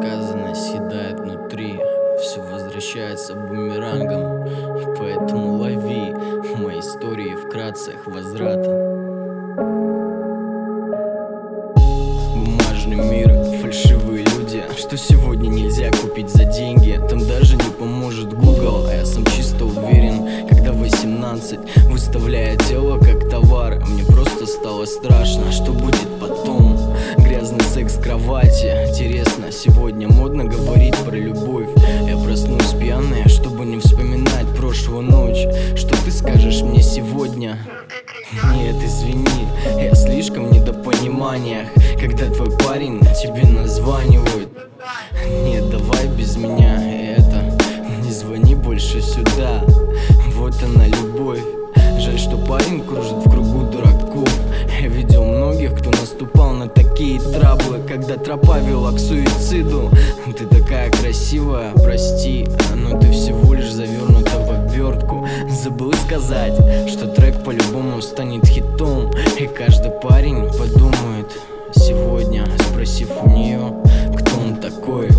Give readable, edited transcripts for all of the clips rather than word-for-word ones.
сказано съедает внутри, все возвращается бумерангом. И поэтому лови мои истории вкратце их возврата. Бумажный мир, фальшивые люди, что сегодня нельзя купить за деньги. Там даже не поможет Google, а я сам чисто уверен, когда 18, выставляя тело как товар. Мне просто стало страшно, что будет потом. Грязный секс в кровати. Интересно, сегодня модно говорить про любовь. Я проснусь пьяная, чтобы не вспоминать прошлую ночь. Что ты скажешь мне сегодня? Нет, извини, я слишком в недопониманиях, когда твой парень тебе названивает. Нет, давай без меня это, не звони больше сюда. Вот она любовь. Жаль, что парень кружит в кругу дураков. Я видел многих, кто наступал на такие траблы, когда тропа вела к суициду. Ты такая красивая, прости, но ты всего лишь завернута в обвертку. Забыл сказать, что трек по-любому станет хитом. И каждый парень подумает сегодня, спросив у нее, кто он такой.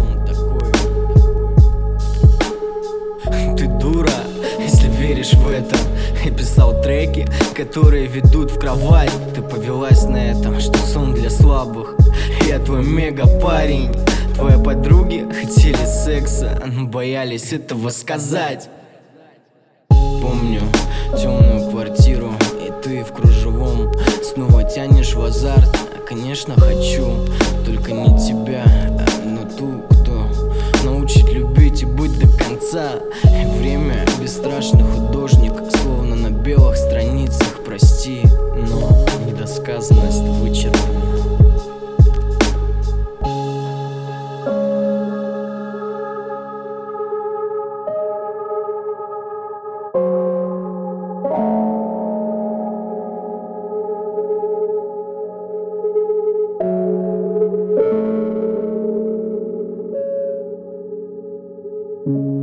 Ты дура, если веришь в это. Я писал треки, которые ведут в кровать. Ты повелась на этом, что сон для слабых. Я твой мега-парень. Твои подруги хотели секса, но боялись этого сказать. Помню темную квартиру, и ты в кружевом снова тянешь в азарт. Конечно, хочу, только не тебя, но ту, кто научит любить и быть до конца. И время бесстрашный художник, словно на белых страницах. Прости, но недосказанность вычерпана. Thank you.